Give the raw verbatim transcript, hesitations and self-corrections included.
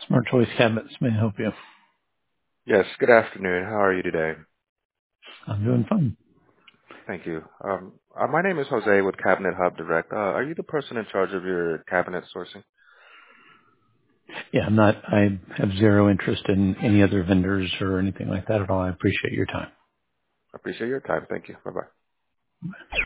Smart Choice Cabinets may I help you. Yes, good afternoon. How are you today? I'm doing fine. Thank you. Um, uh, my name is Jose with Cabinet Hub Direct. Uh, are you the person in charge of your cabinet sourcing? Yeah, I'm not, I have zero interest in any other vendors or anything like that at all. I appreciate your time. I appreciate your time. Thank you. Bye-bye.